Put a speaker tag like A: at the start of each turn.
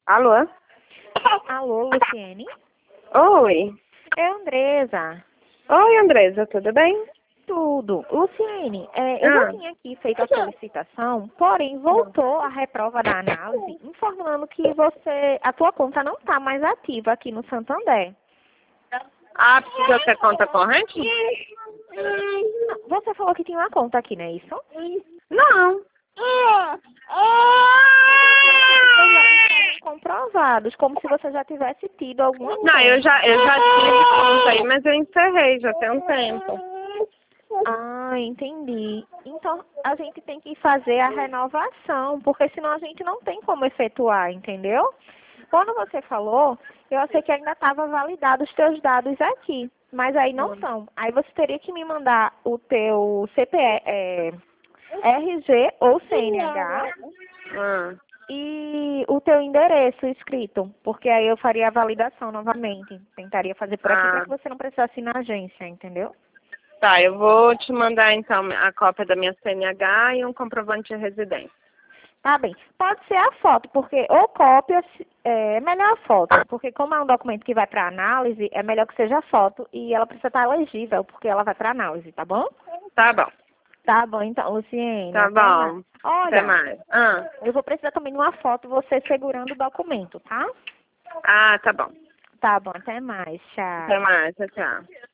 A: Alô?
B: Alô, Luciene?
A: Oi.
B: É Andresa.
A: Oi, Andresa, tudo bem?
B: Tudo. Luciene, eu já tinha aqui feito a solicitação, porém voltou a reprova da análise, informando que a tua conta não está mais ativa aqui no Santander.
A: Ah, precisa ter conta corrente?
B: Você falou que tinha uma conta aqui, não é isso?
A: Não.
B: Comprovados, como se você já tivesse tido alguma
A: Não,
B: conta.
A: eu já tive conta aí, mas eu encerrei já tem um tempo.
B: Ah, entendi. Então, a gente tem que fazer a renovação, porque senão a gente não tem como efetuar, entendeu? Quando você falou, eu achei que ainda estava validado os teus dados aqui, mas aí não são. Aí você teria que me mandar o teu CPF, RG ou CNH
A: Ah,
B: e o teu endereço escrito, porque aí eu faria a validação novamente. Tentaria fazer por aqui para que você não precisasse ir na agência, entendeu?
A: tá, eu vou te mandar então a cópia da minha CNH e um comprovante de residência.
B: Tá bem. Pode ser a foto, porque ou cópia, é melhor a foto, porque como é um documento que vai para análise, é melhor que seja a foto e ela precisa estar legível, porque ela vai para análise, tá bom?
A: Tá bom.
B: Tá bom, então, Luciene.
A: Tá
B: Até mais.
A: bom. Até
B: Olha,
A: mais.
B: eu vou precisar também de uma foto, você segurando o documento, tá?
A: Ah, tá bom.
B: Tá bom, até mais.
A: Até
B: Tchau.
A: mais. Tchau, tchau.